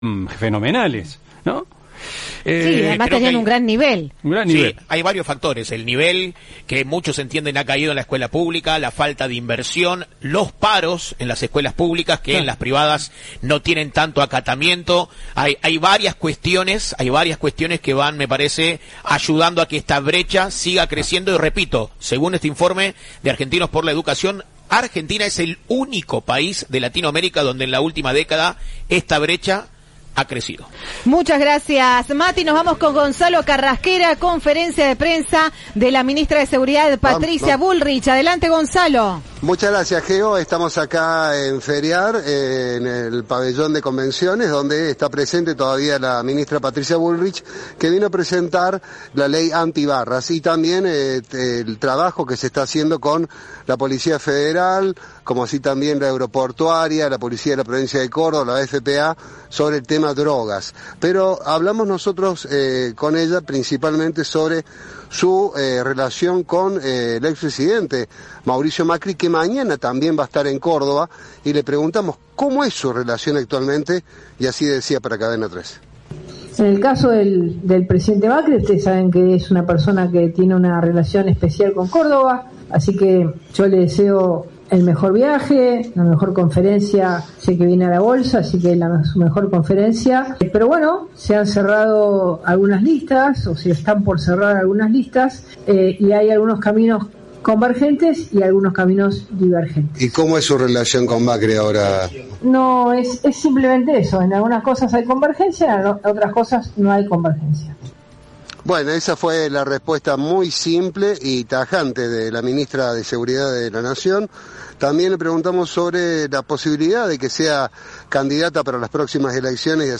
fenomenales, ¿no? Sí, además tenían un gran nivel. Sí, hay varios factores. El nivel, que muchos entienden ha caído en la escuela pública, la falta de inversión, los paros en las escuelas públicas que en las privadas no tienen tanto acatamiento. Hay varias cuestiones que van, me parece, ayudando a que esta brecha siga creciendo. Y repito, según este informe de Argentinos por la Educación, Argentina es el único país de Latinoamérica donde en la última década esta brecha ha crecido. Muchas gracias, Mati. Nos vamos con Gonzalo Carrasquera, conferencia de prensa de la ministra de Seguridad, Patricia Bullrich. Adelante, Gonzalo. Muchas gracias, Geo. Estamos acá en Feriar, en el pabellón de convenciones, donde está presente todavía la ministra Patricia Bullrich, que vino a presentar la ley antibarras y también el trabajo que se está haciendo con la Policía Federal, como así también la Aeroportuaria, la Policía de la Provincia de Córdoba, la FPA, sobre el tema drogas. Pero hablamos nosotros con ella principalmente sobre su relación con el expresidente Mauricio Macri, que mañana también va a estar en Córdoba, y le preguntamos cómo es su relación actualmente, y así decía para Cadena 3. En el caso del presidente Macri, ustedes saben que es una persona que tiene una relación especial con Córdoba, así que yo le deseo el mejor viaje, la mejor conferencia, sé que viene a la bolsa, así que su mejor conferencia. Pero bueno, se han cerrado algunas listas, o se están por cerrar algunas listas, y hay algunos caminos convergentes y algunos caminos divergentes. ¿Y cómo es su relación con Macri ahora? No, es simplemente eso. En algunas cosas hay convergencia, en otras cosas no hay convergencia. Bueno, esa fue la respuesta muy simple y tajante de la ministra de Seguridad de la Nación. También le preguntamos sobre la posibilidad de que sea candidata para las próximas elecciones.